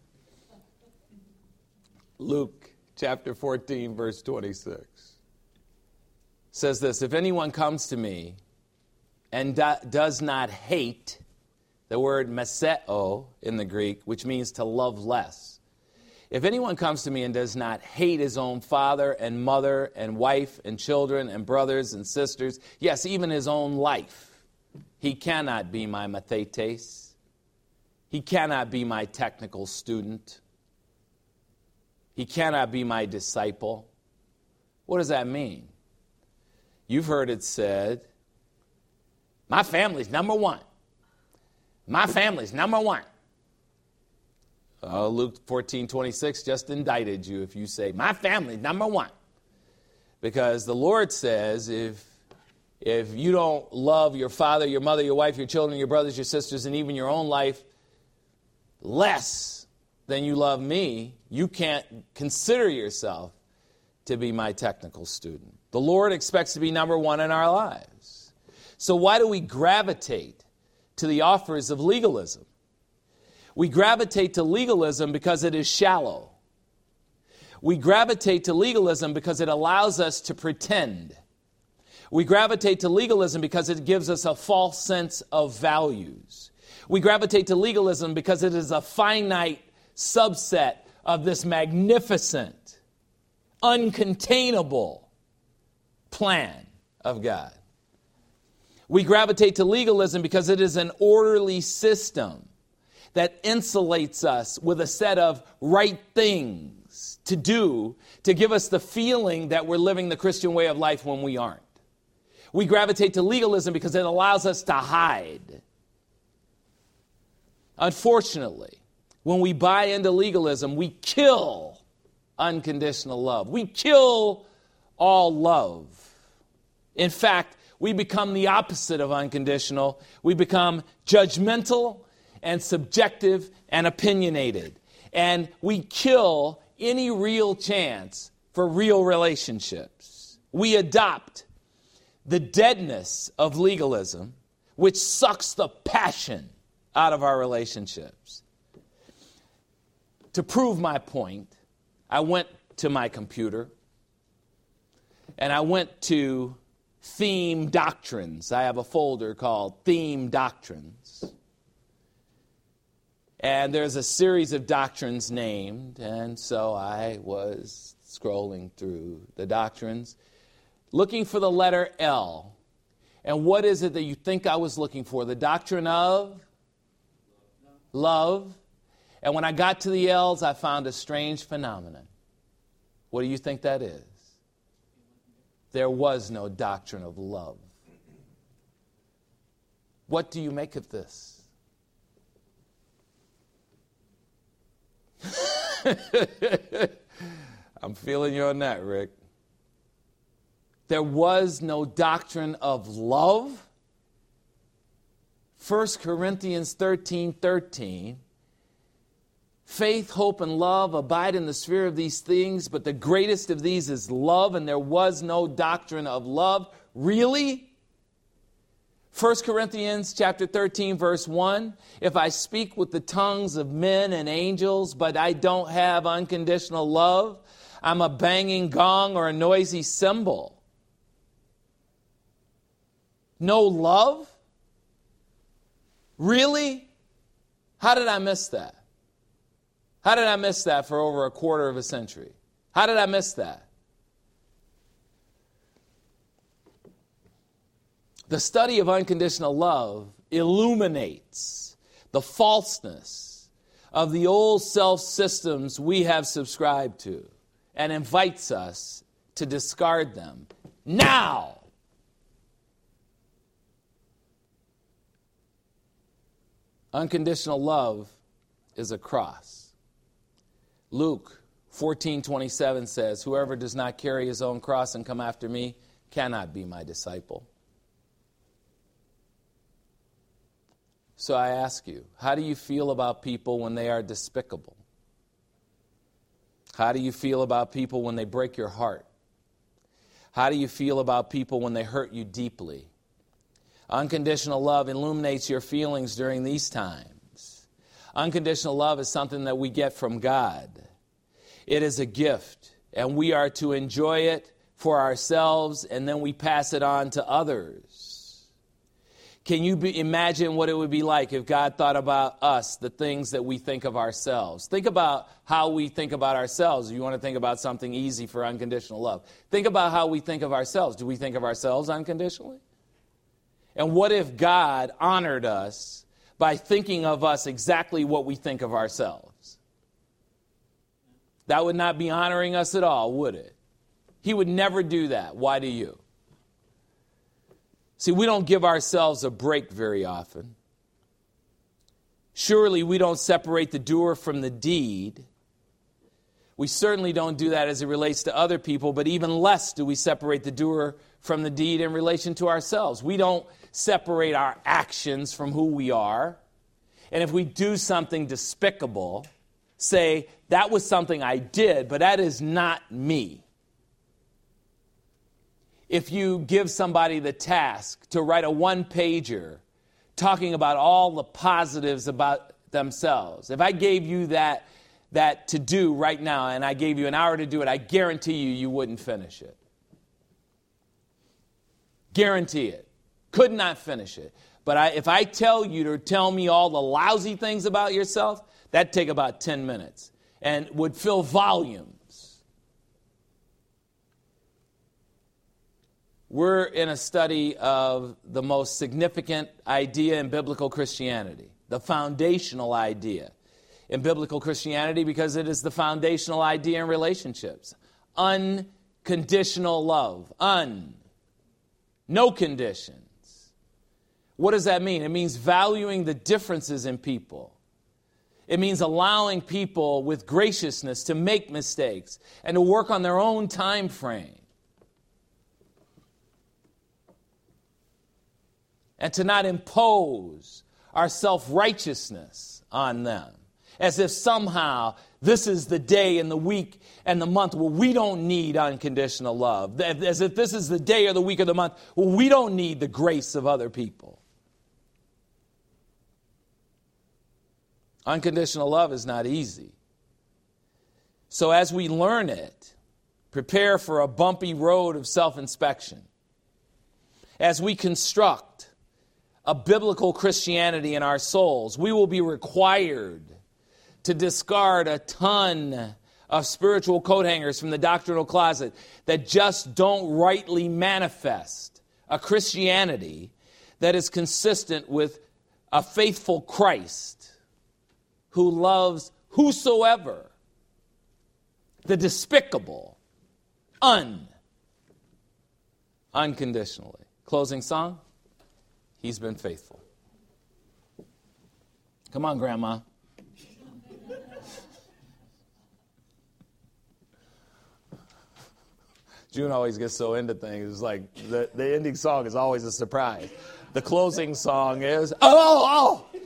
Speaker 1: Luke chapter fourteen, verse twenty-six. Says this: "If anyone comes to me and do, does not hate," the word meseo in the Greek, which means to love less. "If anyone comes to me and does not hate his own father and mother and wife and children and brothers and sisters, yes, even his own life, he cannot be my mathetes. He cannot be my technical student. He cannot be my disciple." What does that mean? You've heard it said, my family's number one. My family's number one. Oh, Luke fourteen, twenty-six just indicted you if you say, my family's number one. Because the Lord says if, if you don't love your father, your mother, your wife, your children, your brothers, your sisters, and even your own life less than you love me, you can't consider yourself to be my technical student. The Lord expects to be number one in our lives. So why do we gravitate to the offers of legalism. We gravitate to legalism because it is shallow. We gravitate to legalism because it allows us to pretend. We gravitate to legalism because it gives us a false sense of values. We gravitate to legalism because it is a finite subset of this magnificent, uncontainable plan of God. We gravitate to legalism because it is an orderly system that insulates us with a set of right things to do to give us the feeling that we're living the Christian way of life when we aren't. We gravitate to legalism because it allows us to hide. Unfortunately, when we buy into legalism, we kill unconditional love. We kill all love. In fact, we become the opposite of unconditional. We become judgmental and subjective and opinionated. And we kill any real chance for real relationships. We adopt the deadness of legalism, which sucks the passion out of our relationships. To prove my point, I went to my computer and I went to Theme Doctrines. I have a folder called Theme Doctrines. And there's a series of doctrines named, and so I was scrolling through the doctrines, looking for the letter L. And what is it that you think I was looking for? The doctrine of love. And when I got to the L's, I found a strange phenomenon. What do you think that is? There was no doctrine of love. What do you make of this? I'm feeling you on that, Rick. There was no doctrine of love. First Corinthians thirteen thirteen. Faith, hope, and love abide in the sphere of these things, but the greatest of these is love, and there was no doctrine of love. Really? First Corinthians chapter thirteen, verse one, if I speak with the tongues of men and angels, but I don't have unconditional love, I'm a banging gong or a noisy cymbal. No love? Really? How did I miss that? How did I miss that for over a quarter of a century? How did I miss that? The study of unconditional love illuminates the falseness of the old self-systems we have subscribed to and invites us to discard them now. Unconditional love is a cross. Luke fourteen twenty-seven says, whoever does not carry his own cross and come after me cannot be my disciple. So I ask you, how do you feel about people when they are despicable? How do you feel about people when they break your heart? How do you feel about people when they hurt you deeply? Unconditional love illuminates your feelings during these times. Unconditional love is something that we get from God. It is a gift, and we are to enjoy it for ourselves, and then we pass it on to others. Can you be, imagine what it would be like if God thought about us, the things that we think of ourselves? Think about how we think about ourselves. You want to think about something easy for unconditional love. Think about how we think of ourselves. Do we think of ourselves unconditionally? And what if God honored us by thinking of us exactly what we think of ourselves? That would not be honoring us at all, would it? He would never do that. Why do you? See, we don't give ourselves a break very often. Surely we don't separate the doer from the deed. We certainly don't do that as it relates to other people, but even less do we separate the doer from the deed in relation to ourselves. We don't separate our actions from who we are. And if we do something despicable, say, that was something I did, but that is not me. If you give somebody the task to write a one-pager talking about all the positives about themselves. If I gave you that, that to do right now and I gave you an hour to do it, I guarantee you, you wouldn't finish it. Guarantee it. Could not finish it. But I, if I tell you to tell me all the lousy things about yourself, that'd take about ten minutes and would fill volumes. We're in a study of the most significant idea in biblical Christianity, the foundational idea in biblical Christianity, because it is the foundational idea in relationships. Unconditional love. Un. No conditions. What does that mean? It means valuing the differences in people. It means allowing people with graciousness to make mistakes and to work on their own time frame. And to not impose our self-righteousness on them, as if somehow this is the day and the week and the month where we don't need unconditional love. As if this is the day or the week or the month where we don't need the grace of other people. Unconditional love is not easy. So as we learn it, prepare for a bumpy road of self-inspection. As we construct a biblical Christianity in our souls, we will be required to discard a ton of spiritual coat hangers from the doctrinal closet that just don't rightly manifest a Christianity that is consistent with a faithful Christ who loves whosoever, the despicable, un, unconditionally. Closing song, He's Been Faithful. Come on, Grandma. June always gets so into things. It's like the, the ending song is always a surprise. The closing song is, oh, oh!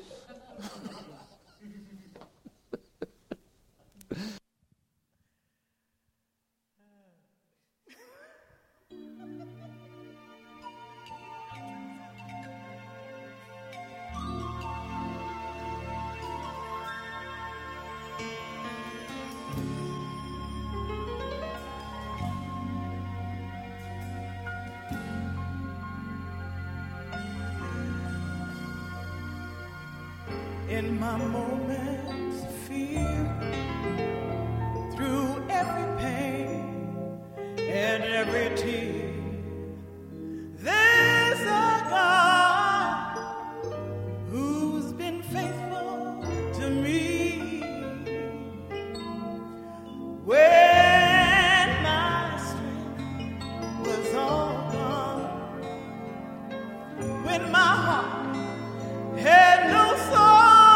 Speaker 2: In my moments of fear, through every pain and every tear, there's a God who's been faithful to me. When my strength was all gone, when my heart had no soul,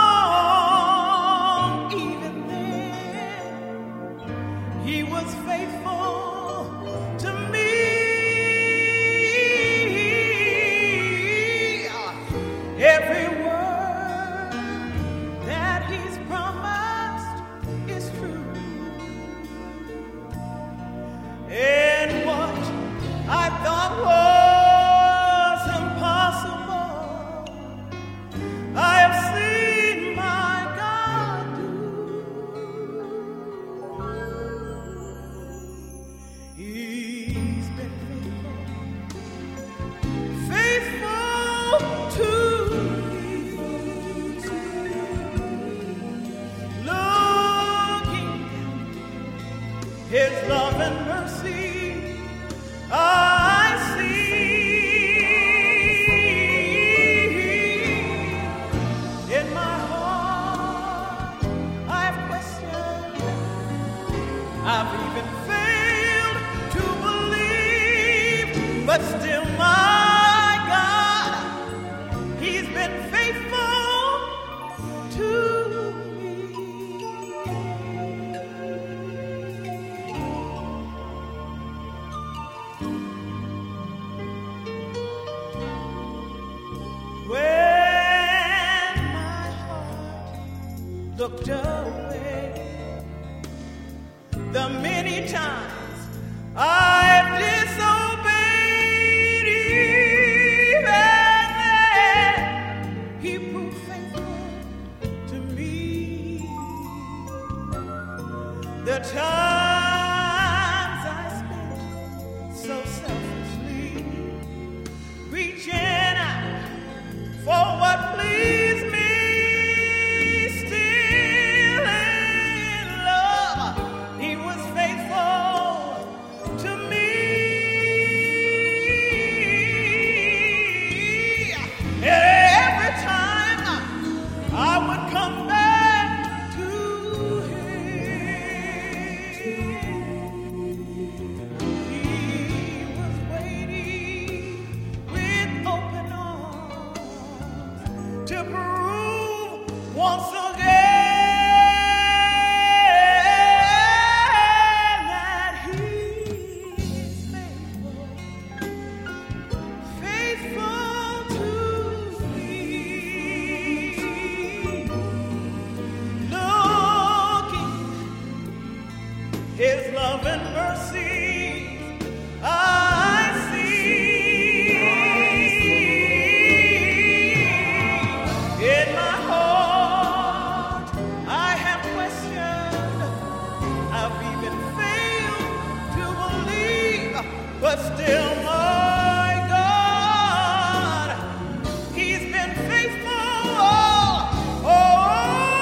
Speaker 2: He was faithful to me. Every word that He's promised is true. And what I thought was impossible, I have seen my God do. He's been faithful, faithful to me. Looking His love and mercy, I see in my heart. I've questioned, I've even failed to believe, but still my God, He's been faithful to me. When my heart looked away, the many times I've disobeyed, even then the times I spent so selfishly reaching out for what pleased me. Still in love, he was faithful to me. And every time I would come back to him, he was waiting with open arms to prove once again that he is faithful, faithful to me. Looking his love and mercy I see in my heart. I have questioned, I've even failed to believe, but still my God, he's been faithful all, all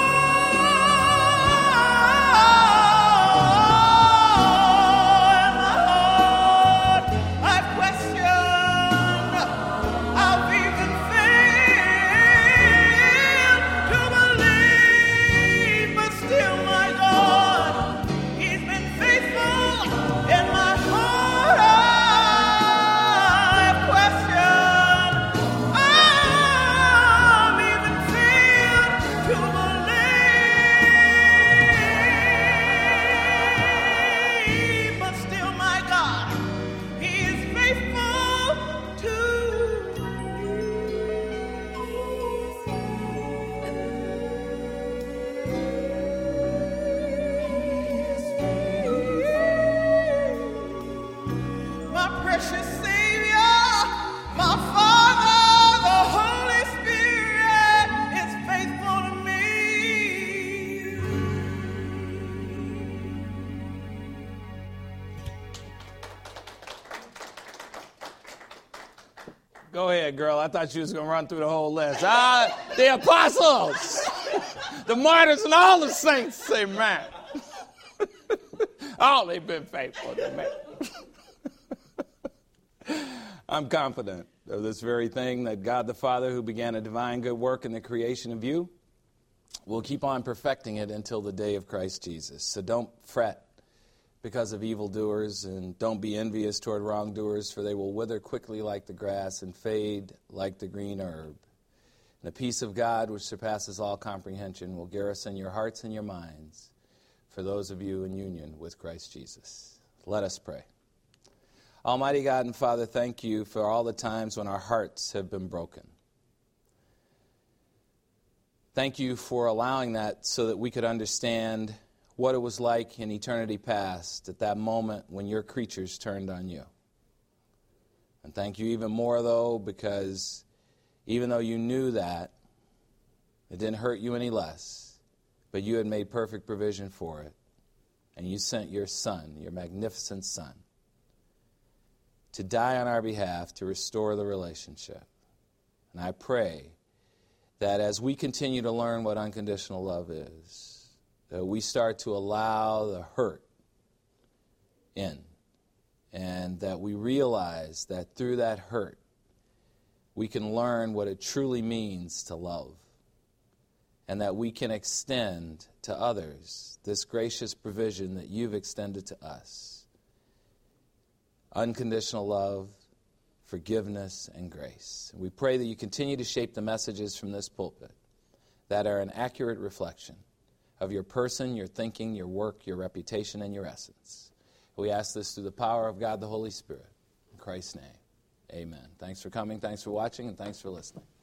Speaker 2: in my heart. I've questioned, I've even failed to believe, but still my God, he's been faithful in my heart. I've questioned, I've even failed to believe, but still my God, he is faithful to me. My precious Savior, my Father, the Holy Spirit is faithful to me.
Speaker 1: Go ahead, girl. I thought you was going to run through the whole list. Ah, the apostles, the martyrs, and all the saints, amen. Oh, they've been faithful to me. I'm confident of this very thing, that God the Father, who began a divine good work in the creation of you, will keep on perfecting it until the day of Christ Jesus. So don't fret because of evildoers, and don't be envious toward wrongdoers, for they will wither quickly like the grass and fade like the green herb. And the peace of God, which surpasses all comprehension, will garrison your hearts and your minds for those of you in union with Christ Jesus. Let us pray. Almighty God and Father, thank you for all the times when our hearts have been broken. Thank you for allowing that so that we could understand what it was like in eternity past at that moment when your creatures turned on you. And thank you even more, though, because even though you knew that, it didn't hurt you any less, but you had made perfect provision for it. And you sent your Son, your magnificent Son, to die on our behalf to restore the relationship. And I pray that as we continue to learn what unconditional love is, that we start to allow the hurt in, and that we realize that through that hurt, we can learn what it truly means to love, and that we can extend to others this gracious provision that you've extended to us. Unconditional love, forgiveness, and grace. We pray that you continue to shape the messages from this pulpit that are an accurate reflection of your person, your thinking, your work, your reputation, and your essence. We ask this through the power of God the Holy Spirit. In Christ's name, amen. Thanks for coming, thanks for watching, and thanks for listening.